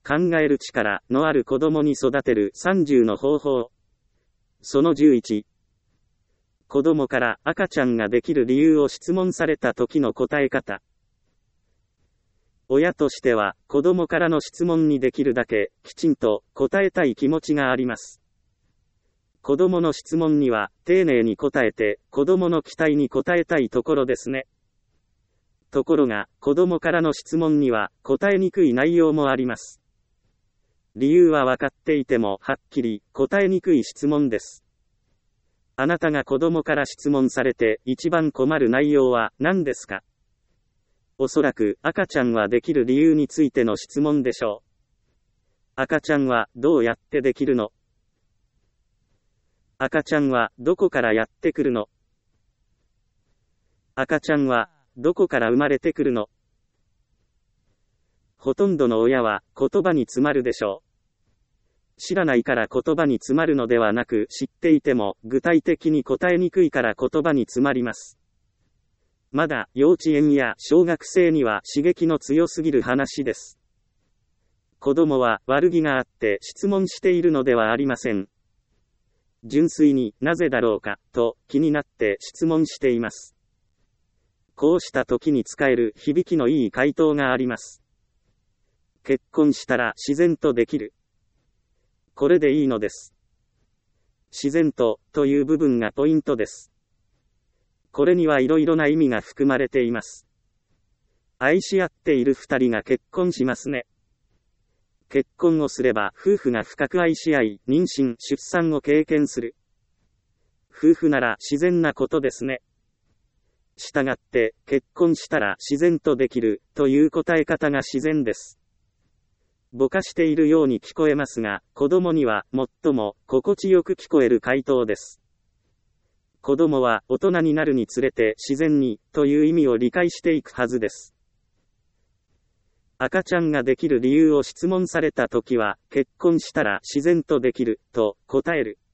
考える力のある子供に育てる30の方法。その11。子供から赤ちゃんができる理由を質問された時の答え方。親としては、子供からの質問にできるだけ、きちんと答えたい気持ちがあります。子供の質問には、丁寧に答えて、子供の期待に応えたいところですね。ところが、子供からの質問には、答えにくい内容もあります。理由は分かっていても、はっきり、答えにくい質問です。あなたが子供から質問されて、一番困る内容は何ですか？おそらく、赤ちゃんはできる理由についての質問でしょう。赤ちゃんは、どうやってできるの？赤ちゃんは、どこからやってくるの？赤ちゃんは、どこから生まれてくるの？ほとんどの親は、言葉に詰まるでしょう。知らないから言葉に詰まるのではなく、知っていても、具体的に答えにくいから言葉に詰まります。まだ、幼稚園や小学生には刺激の強すぎる話です。子供は、悪気があって質問しているのではありません。純粋になぜだろうか、と気になって質問しています。こうした時に使える響きのいい回答があります。結婚したら自然とできる。これでいいのです。自然という部分がポイントです。これにはいろいろな意味が含まれています。愛し合っている二人が結婚しますね。結婚をすれば夫婦が深く愛し合い、妊娠、出産を経験する。夫婦なら自然なことですね。したがって、結婚したら自然とできる、という答え方が自然です。ぼかしているように聞こえますが、子供には最も心地よく聞こえる回答です。子供は大人になるにつれて自然に、という意味を理解していくはずです。赤ちゃんができる理由を質問されたときは、結婚したら自然とできる、と答える。